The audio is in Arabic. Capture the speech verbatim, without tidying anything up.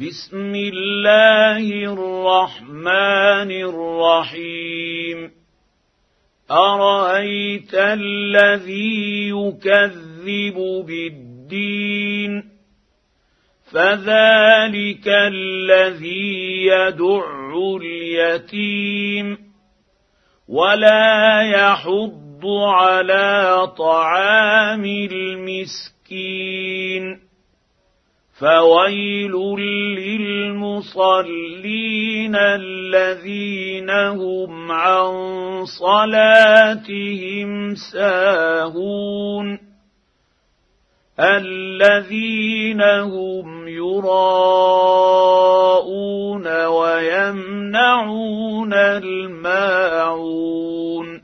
بسم الله الرحمن الرحيم أرأيت الذي يكذب بالدين فذلك الذي يدع اليتيم ولا يحض على طعام المسكين فويل للمصلين الذين هم عن صلاتهم ساهون الذين هم يراءون ويمنعون الماعون